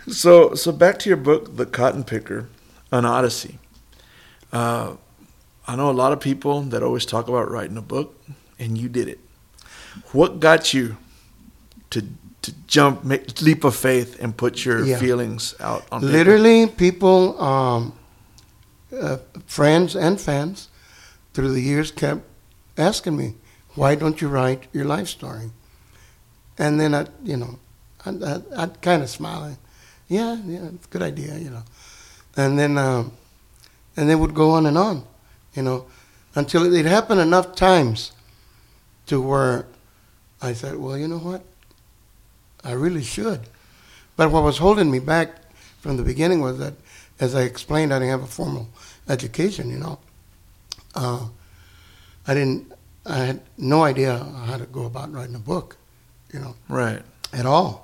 So back to your book, The Cotton Picker, An Odyssey. I know a lot of people that always talk about writing a book, and you did it. What got you to jump, make leap of faith, and put your feelings out on paper? Literally, people, friends and fans, through the years kept asking me, "Why don't you write your life story?" And then I'd kind of smile. Yeah, it's a good idea, And then they would go on, until it happened enough times to where I said, well, you know what? I really should. But what was holding me back from the beginning was that, as I explained, I didn't have a formal education, I had no idea how to go about writing a book, Right. at all,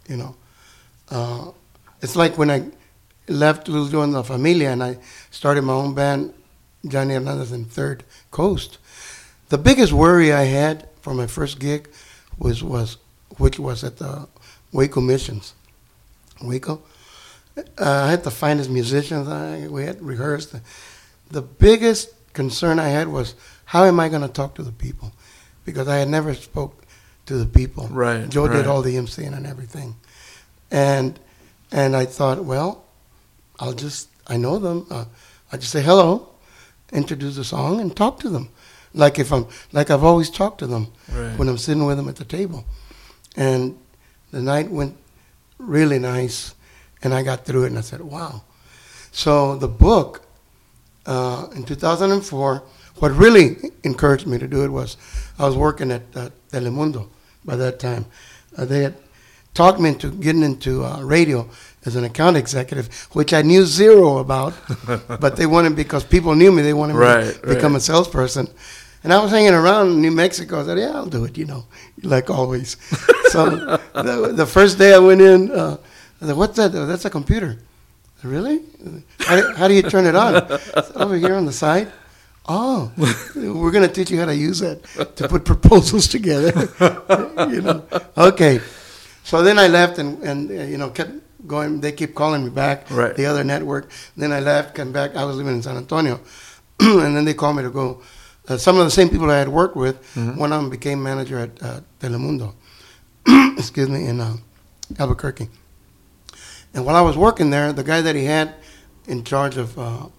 It's like when I left Luz La Familia and I started my own band, Johnny Hernandez and Third Coast. The biggest worry I had for my first gig which was at the Waco Missions. Waco. I had the finest musicians. We had rehearsed. The biggest concern I had was, how am I going to talk to the people? Because I had never spoke to the people. Right. Joe did all the emceeing and everything. And I thought, well, I know them. I just say hello, introduce the song, and talk to them, like I've always talked to them when I'm sitting with them at the table. And the night went really nice, and I got through it, and I said, wow. So the book, in 2004, what really encouraged me to do it was, I was working at Telemundo by that time. They had talked me into getting into radio as an account executive, which I knew zero about, but they wanted, because people knew me, they wanted me to become a salesperson. And I was hanging around New Mexico. I said, yeah, I'll do it, like always. So the first day I went in, I said, what's that? Oh, that's a computer. Really? How do you turn it on? It's over here on the side. Oh, we're going to teach you how to use that to put proposals together. Okay. So then I left and kept going. They keep calling me back, the other network. Then I left, came back. I was living in San Antonio. And then they called me to go. Some of the same people I had worked with, one of them became manager at Telemundo, excuse me, in Albuquerque. And while I was working there, the guy that he had in charge of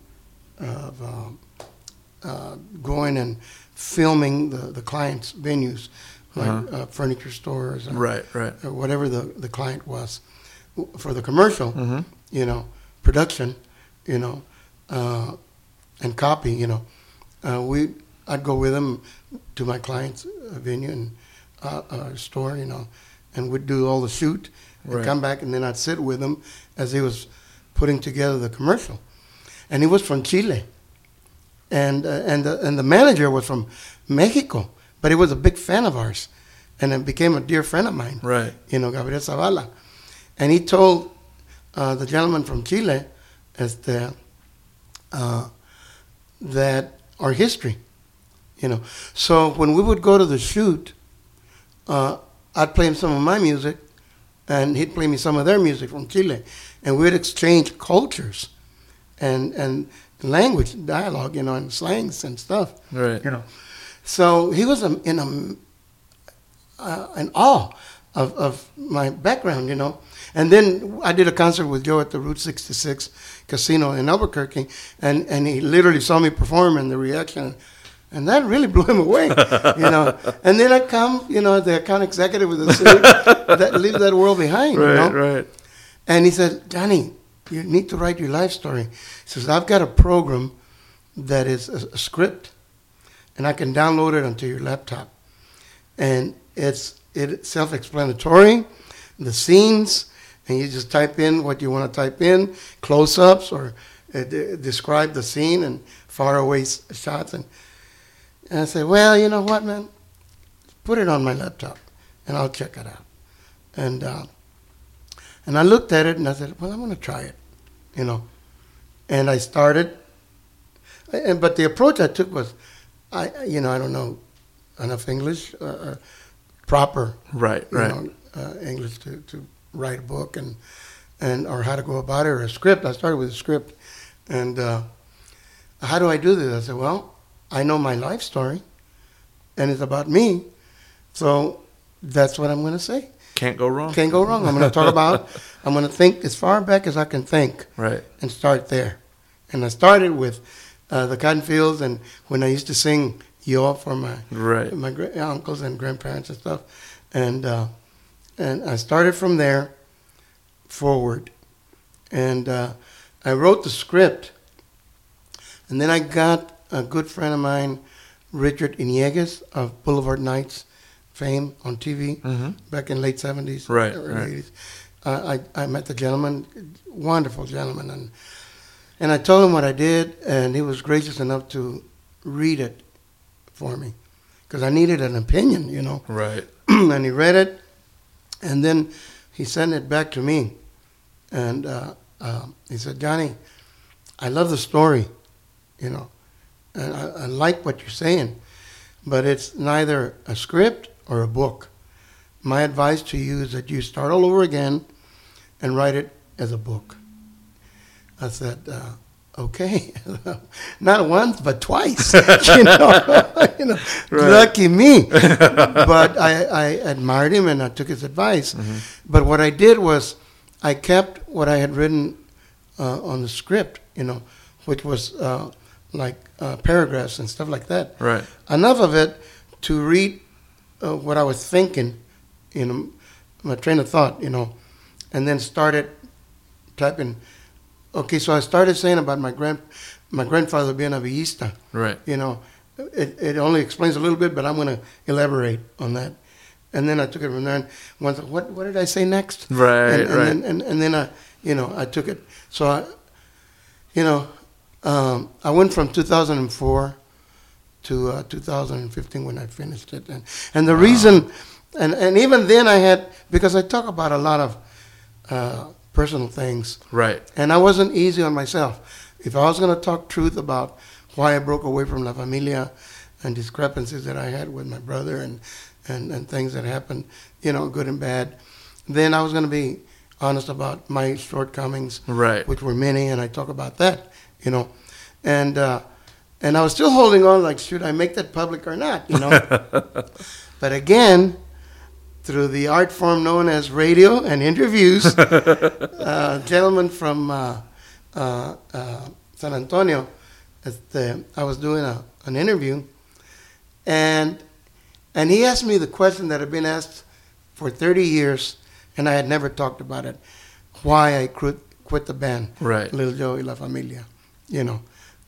going and filming the clients' venues, like furniture stores, or whatever the client was, for the commercial, production, and copy, I'd go with him to my client's venue and store, and we'd do all the shoot and come back, and then I'd sit with him as he was putting together the commercial. And he was from Chile, and the manager was from Mexico, but he was a big fan of ours, and it became a dear friend of mine, Gabriel Zavala. And he told the gentleman from Chile that our history, So when we would go to the shoot, I'd play him some of my music, and he'd play me some of their music from Chile, and we'd exchange cultures and language, dialogue, and slangs and stuff. So he was in awe of my background, And then I did a concert with Joe at the Route 66 Casino in Albuquerque, and he literally saw me perform, and the reaction, and that really blew him away, And then I come, the account executive with the suit that leaves that world behind, And he said, Johnny, you need to write your life story. He says, I've got a program that is a script, and I can download it onto your laptop, and it's self-explanatory, the scenes, and you just type in what you want to type in, close-ups, or describe the scene and far-away shots. And I said, well, you know what, man? Put it on my laptop, and I'll check it out. And I looked at it, and I said, well, I'm going to try it, And I started, but the approach I took was, I don't know enough English, proper English to write a book, and or how to go about it, or a script. I started with a script. And how do I do this? I said, well, I know my life story, and it's about me. So that's what I'm going to say. Can't go wrong. Can't go wrong. I'm going to talk about, I'm going to think as far back as I can think. Right. And start there. And I started with the cotton fields, and when I used to sing Yo for my uncles and grandparents and stuff. And I started from there forward. And I wrote the script. And then I got a good friend of mine, Richard Inieguez of Boulevard Nights fame on TV back in late 70s, early 80s. I met the gentleman, wonderful gentleman, and I told him what I did, and he was gracious enough to read it for me, because I needed an opinion, you know. Right. And he read it, and then he sent it back to me, and he said, Johnny, I love the story, you know, and I like what you're saying, but it's neither a script or a book. My advice to you is that you start all over again and write it as a book. I said, okay, not once but twice. you know, lucky me. But I admired him and I took his advice. But what I did was I kept what I had written on the script, you know, which was like paragraphs and stuff like that. Right. Enough of it to read what I was thinking, you know, my train of thought, you know, and then started typing. Okay, so I started saying about my grandfather being a villista. Right. You know, it only explains a little bit, but I'm going to elaborate on that. And then I took it from there. And once, what did I say next? Right, and then I, you know, I took it. So I went from 2004 to 2015 when I finished it. And the reason, and even then I had, because I talk about a lot of personal things. Right. And I wasn't easy on myself. If I was going to talk truth about why I broke away from La Familia and discrepancies that I had with my brother and things that happened, you know, good and bad, then I was going to be honest about my shortcomings, right, which were many, and I talk about that, you know. And I was still holding on, like, should I make that public or not, you know? But again, through the art form known as radio and interviews, a gentleman from San Antonio, I was doing an interview, and he asked me the question that had been asked for 30 years, and I had never talked about it, why I quit the band, right, Little Joe y La Familia, you know.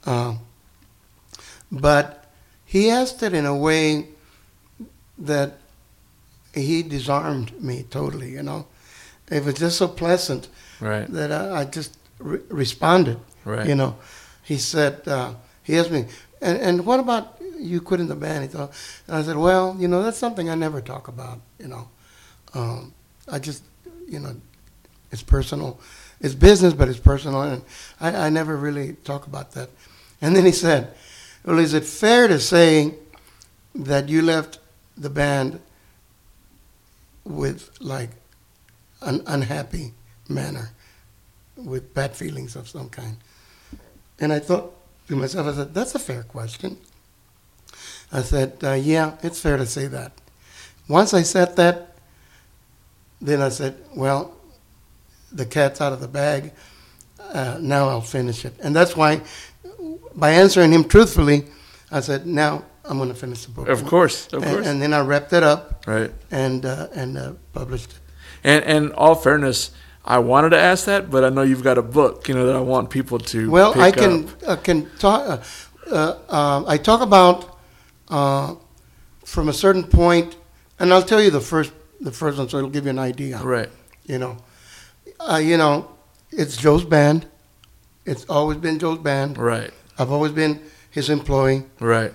But he asked it in a way that he disarmed me totally, you know. It was just so pleasant, right, that I just responded, right, you know. He said, he asked me, and what about you quitting the band? He thought, and I said, well, you know, that's something I never talk about, you know. I just, you know, it's personal. It's business, but it's personal, and I never really talk about that. And then he said, well, is it fair to say that you left the band with, like, an unhappy manner, with bad feelings of some kind? And I thought to myself, I said, that's a fair question. I said, yeah, it's fair to say that. Once I said that, then I said, well, the cat's out of the bag. Now I'll finish it. And that's why, by answering him truthfully, I said, now I'm going to finish the book. Of course. And then I wrapped it up, right, and published it. And all fairness, I wanted to ask that, but I know you've got a book, you know, that I want people to. Well, pick I can talk. I talk about from a certain point, and I'll tell you the first one, so it'll give you an idea. Right. You know, it's Joe's band. It's always been Joe's band. Right. I've always been his employee. Right.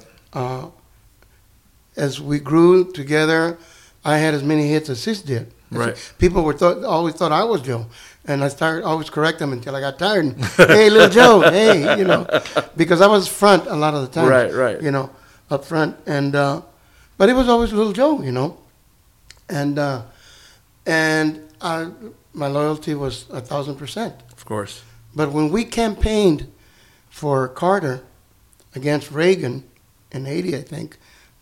As we grew together, I had as many hits as Sis did. Right. People always thought I was Joe, and I started always correct them until I got tired. And, hey, little Joe, hey, you know, because I was front a lot of the time. Right. You know, up front, and but it was always little Joe, you know, and my loyalty was 1,000%. Of course. But when we campaigned for Carter against Reagan in 80, I think,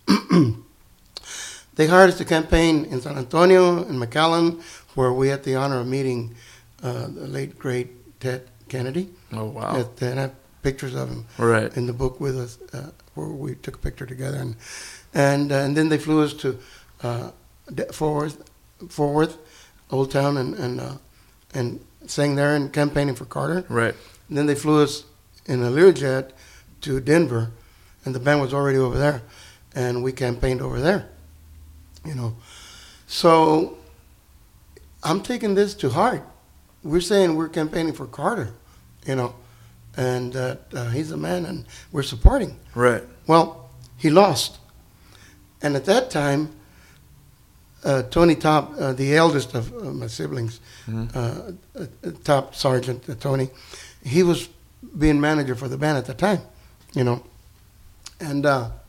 they hired us to campaign in San Antonio and McAllen, where we had the honor of meeting the late, great Ted Kennedy. Oh, wow. And I have pictures of him Right. in the book with us, where we took a picture together. And then they flew us to Fort Worth, Old Town, and sang there and campaigning for Carter. Right. And then they flew us in a Learjet to Denver, and the band was already over there, and we campaigned over there. You know, so I'm taking this to heart. We're saying we're campaigning for Carter, you know, and he's a man, and we're supporting. Right. Well, he lost, and at that time, Tony Top, the eldest of my siblings, Top Sergeant Tony, he was being manager for the band at the time, you know, and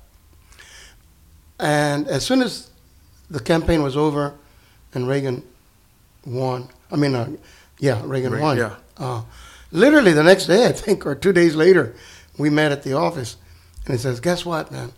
as soon as the campaign was over and Reagan won, Reagan won. Yeah. Literally the next day, I think, or 2 days later, we met at the office, and he says, "Guess what, man?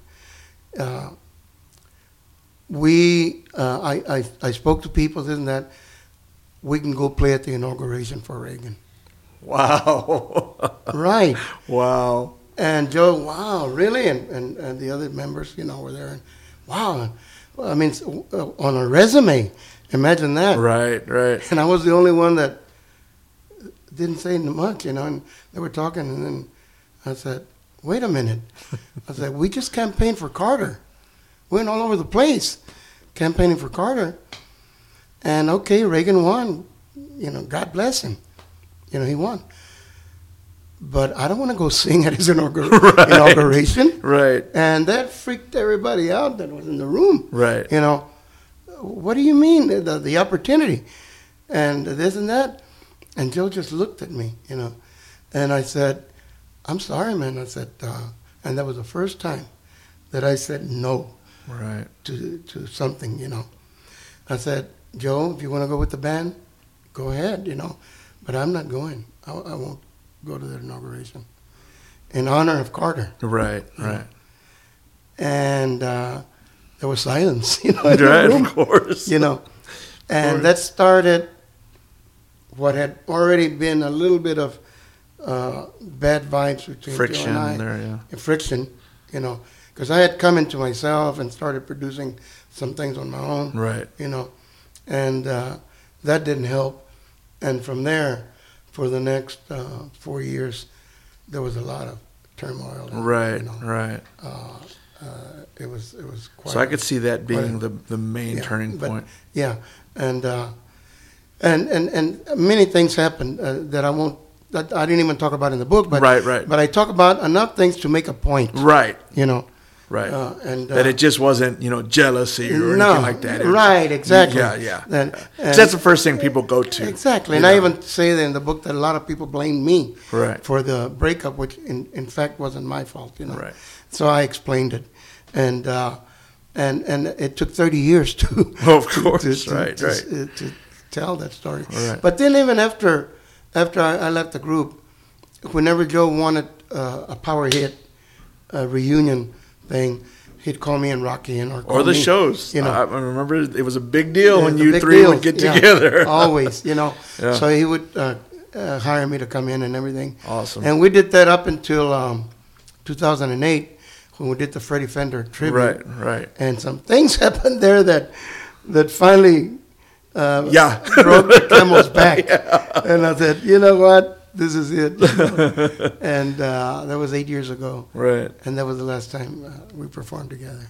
I spoke to people, this and that. We can go play at the inauguration for Reagan." Wow. Right. Wow. And Joe, wow, really? And the other members, you know, were there. And wow. I mean, on a resume, imagine that. Right, right. And I was the only one that didn't say much, you know, and they were talking, and then I said, "Wait a minute." I said, "We just campaigned for Carter. We went all over the place campaigning for Carter. And okay, Reagan won. You know, God bless him. You know, he won. But I don't want to go sing at his inauguration." Right. And that freaked everybody out that was in the room. Right. You know, what do you mean, the opportunity? And this and that. And Joe just looked at me, you know. And I said, "I'm sorry, man." I said, and that was the first time that I said no. Right. To something, you know. I said, "Joe, if you want to go with the band, go ahead, you know. But I'm not going. I won't go to the inauguration in honor of Carter." Right, right. And there was silence, you know, in right, the room, of course. you know. And that started what had already been a little bit of bad vibes between friction Joe and I. there, yeah. Friction, you know, because I had come into myself and started producing some things on my own. Right. You know, and that didn't help. And from there, for the next 4 years, there was a lot of turmoil. Right, you know. right. It was quite. So I could see that being the main turning point. Yeah, and many things happened that I didn't even talk about in the book. But right. But I talk about enough things to make a point. Right. You know. Right. And that it just wasn't, you know, jealousy or anything like that. Right, exactly. Yeah. And that's the first thing people go to. Exactly. And I even say that in the book that a lot of people blame me for the breakup, which in fact wasn't my fault, you know. Right. So I explained it. And it took 30 years to of course, to tell that story. Right. But then even after I left the group, whenever Joe wanted a power hit, a reunion thing, he'd call me and Rocky or the shows. You know, I remember it was a big deal when you three would get together. Always, you know. Yeah. So he would hire me to come in and everything. Awesome. And we did that up until 2008 when we did the Freddie Fender tribute. Right. And some things happened there that finally broke the camel's back. Yeah. And I said, you know what? This is it. You know? And that was 8 years ago. Right. And that was the last time we performed together.